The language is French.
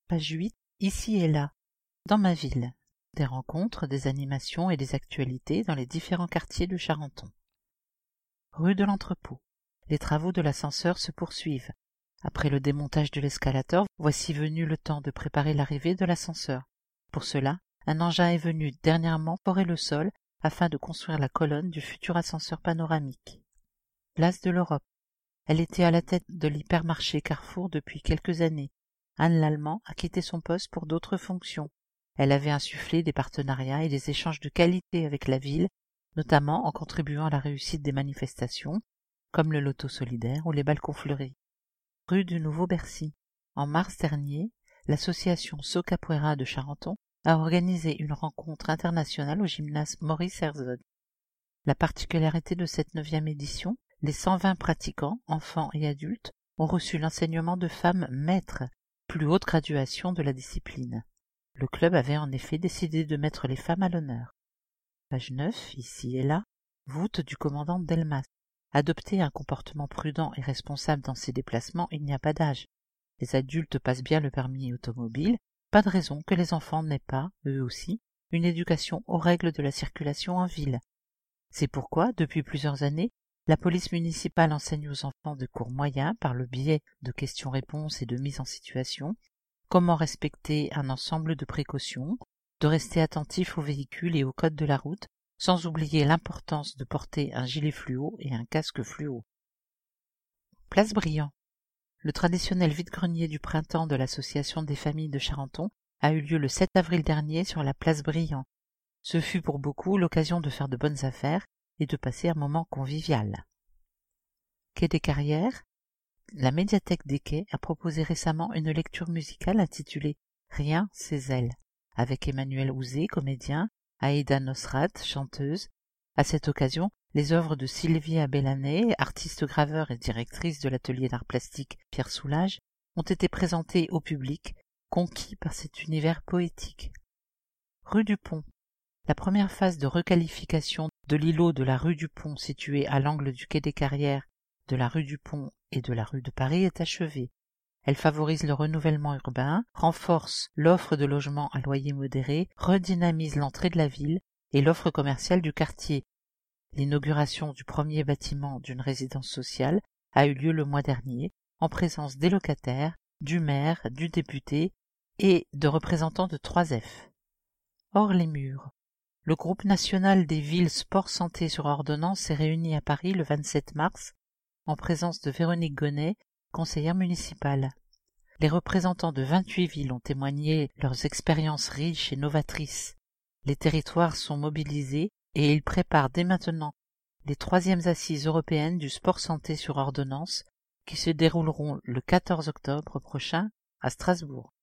Page 8. Ici et là. Dans ma ville. Des rencontres, des animations et des actualités dans les différents quartiers de Charenton. Rue de l'Entrepôt. Les travaux de l'ascenseur se poursuivent. Après le démontage de l'escalator, voici venu le temps de préparer l'arrivée de l'ascenseur. Pour cela, un engin est venu dernièrement forer le sol afin de construire la colonne du futur ascenseur panoramique. Place de l'Europe. Elle était à la tête de l'hypermarché Carrefour depuis quelques années. Anne Lallemand a quitté son poste pour d'autres fonctions. Elle avait insufflé des partenariats et des échanges de qualité avec la ville, notamment en contribuant à la réussite des manifestations, comme le loto solidaire ou les balcons fleuris. Rue du Nouveau-Bercy. En mars dernier, l'association Socapoeira de Charenton a organisé une rencontre internationale au gymnase Maurice Herzog. La particularité de cette 9e édition, les 120 pratiquants, enfants et adultes, ont reçu l'enseignement de femmes maîtres, plus haute graduation de la discipline. Le club avait en effet décidé de mettre les femmes à l'honneur. Page 9, ici et là, voûte du commandant Delmas. Adopter un comportement prudent et responsable dans ses déplacements, il n'y a pas d'âge. Les adultes passent bien le permis automobile, pas de raison que les enfants n'aient pas, eux aussi, une éducation aux règles de la circulation en ville. C'est pourquoi, depuis plusieurs années, la police municipale enseigne aux enfants de cours moyens, par le biais de questions-réponses et de mise en situation, comment respecter un ensemble de précautions, de rester attentif aux véhicules et aux codes de la route, sans oublier l'importance de porter un gilet fluo et un casque fluo. Place Briand. Le traditionnel vide-grenier du printemps de l'Association des familles de Charenton a eu lieu le 7 avril dernier sur la place Briand. Ce fut pour beaucoup l'occasion de faire de bonnes affaires et de passer un moment convivial. Quai des Carrières. La médiathèque des Quais a proposé récemment une lecture musicale intitulée « Rien, c'est elle » avec Emmanuel Houzé, comédien, Aïda Nosrat, chanteuse. À cette occasion, les œuvres de Sylvie Abélané, artiste graveur et directrice de l'atelier d'art plastique Pierre Soulages, ont été présentées au public, conquis par cet univers poétique. Rue du Pont. La première phase de requalification de l'îlot de la rue du Pont situé à l'angle du quai des Carrières, de la rue du Pont et de la rue de Paris est achevée. Elle favorise le renouvellement urbain, renforce l'offre de logements à loyer modéré, redynamise l'entrée de la ville et l'offre commerciale du quartier. L'inauguration du premier bâtiment d'une résidence sociale a eu lieu le mois dernier, en présence des locataires, du maire, du député et de représentants de 3F. Hors les murs. Le groupe national des villes sport-santé sur ordonnance s'est réuni à Paris le 27 mars, en présence de Véronique Gonnet, conseillère municipale. Les représentants de 28 villes ont témoigné leurs expériences riches et novatrices. Les territoires sont mobilisés et ils préparent dès maintenant les 3e assises européennes du sport santé sur ordonnance qui se dérouleront le 14 octobre prochain à Strasbourg.